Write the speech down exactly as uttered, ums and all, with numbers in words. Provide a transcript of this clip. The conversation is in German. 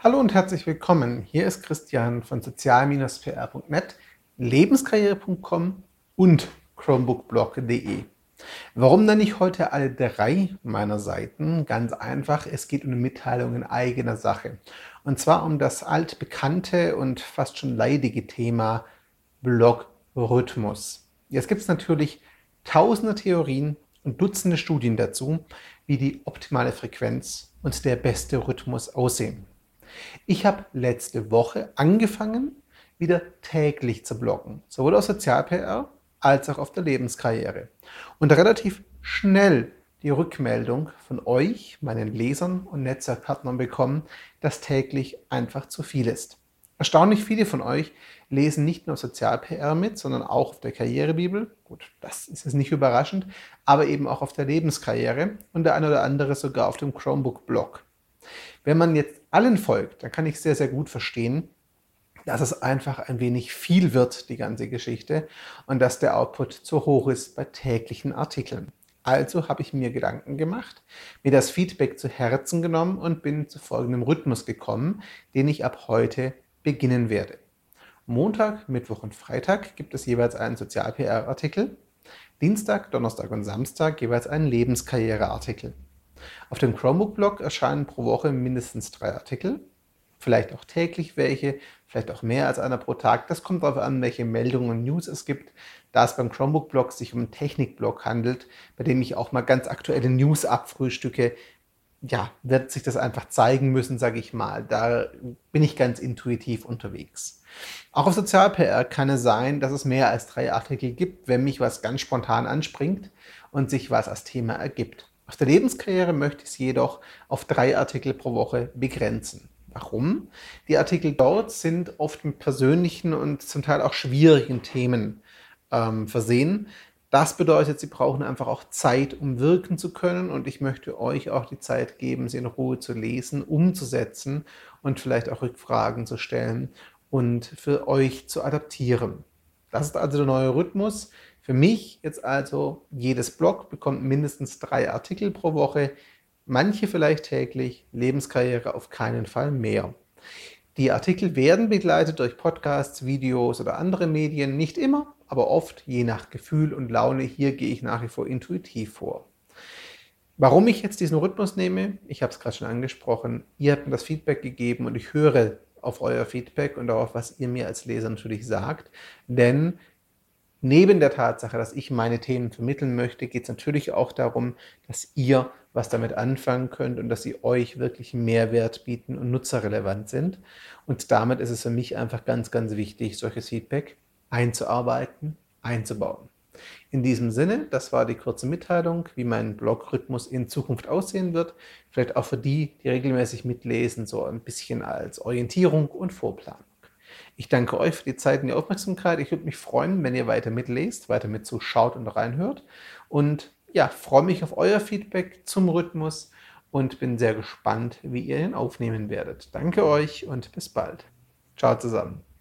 Hallo und herzlich willkommen. Hier ist Christian von sozial P R Punkt net, lebenskarriere Punkt com und chromebookblog Punkt de. Warum nenne ich heute alle drei meiner Seiten? Ganz einfach, es geht um eine Mitteilung in eigener Sache. Und zwar um das altbekannte und fast schon leidige Thema Blogrhythmus. Jetzt gibt es natürlich tausende Theorien und Dutzende Studien dazu, wie die optimale Frequenz und der beste Rhythmus aussehen. Ich habe letzte Woche angefangen, wieder täglich zu bloggen, sowohl auf Sozial-P R als auch auf der Lebenskarriere. Und relativ schnell die Rückmeldung von euch, meinen Lesern und Netzwerkpartnern bekommen, dass täglich einfach zu viel ist. Erstaunlich viele von euch lesen nicht nur Sozial-P R mit, sondern auch auf der Karrierebibel. Gut, das ist jetzt nicht überraschend, aber eben auch auf der Lebenskarriere und der eine oder andere sogar auf dem Chromebook-Blog. Wenn man jetzt allen folgt, dann kann ich sehr, sehr gut verstehen, dass es einfach ein wenig viel wird, die ganze Geschichte, und dass der Output zu hoch ist bei täglichen Artikeln. Also habe ich mir Gedanken gemacht, mir das Feedback zu Herzen genommen und bin zu folgendem Rhythmus gekommen, den ich ab heute beginnen werde. Montag, Mittwoch und Freitag gibt es jeweils einen Sozial-P R-Artikel, Dienstag, Donnerstag und Samstag jeweils einen Lebenskarriere-Artikel. Auf dem Chromebook-Blog erscheinen pro Woche mindestens drei Artikel, vielleicht auch täglich welche, vielleicht auch mehr als einer pro Tag. Das kommt darauf an, welche Meldungen und News es gibt. Da es beim Chromebook-Blog sich um einen Technik-Blog handelt, bei dem ich auch mal ganz aktuelle News abfrühstücke, ja, wird sich das einfach zeigen müssen, sage ich mal. Da bin ich ganz intuitiv unterwegs. Auch auf Sozial-P R kann es sein, dass es mehr als drei Artikel gibt, wenn mich was ganz spontan anspringt und sich was als Thema ergibt. Auf der Lebenskarriere möchte ich es jedoch auf drei Artikel pro Woche begrenzen. Warum? Die Artikel dort sind oft mit persönlichen und zum Teil auch schwierigen Themen ähm, versehen. Das bedeutet, sie brauchen einfach auch Zeit, um wirken zu können, und ich möchte euch auch die Zeit geben, sie in Ruhe zu lesen, umzusetzen und vielleicht auch Rückfragen zu stellen und für euch zu adaptieren. Das ist also der neue Rhythmus. Für mich jetzt also, jedes Blog bekommt mindestens drei Artikel pro Woche, manche vielleicht täglich, Lebenskarriere auf keinen Fall mehr. Die Artikel werden begleitet durch Podcasts, Videos oder andere Medien, nicht immer, aber oft, je nach Gefühl und Laune. Hier gehe ich nach wie vor intuitiv vor. Warum ich jetzt diesen Rhythmus nehme, ich habe es gerade schon angesprochen, ihr habt mir das Feedback gegeben und ich höre auf euer Feedback und darauf, was ihr mir als Leser natürlich sagt, denn neben der Tatsache, dass ich meine Themen vermitteln möchte, geht es natürlich auch darum, dass ihr was damit anfangen könnt und dass sie euch wirklich Mehrwert bieten und nutzerrelevant sind. Und damit ist es für mich einfach ganz, ganz wichtig, solches Feedback einzuarbeiten, einzubauen. In diesem Sinne, das war die kurze Mitteilung, wie mein Blogrhythmus in Zukunft aussehen wird. Vielleicht auch für die, die regelmäßig mitlesen, so ein bisschen als Orientierung und Vorplanung. Ich danke euch für die Zeit und die Aufmerksamkeit. Ich würde mich freuen, wenn ihr weiter mitlest, weiter mit zuschaut und reinhört. Und ja, freue mich auf euer Feedback zum Rhythmus und bin sehr gespannt, wie ihr ihn aufnehmen werdet. Danke euch und bis bald. Ciao zusammen.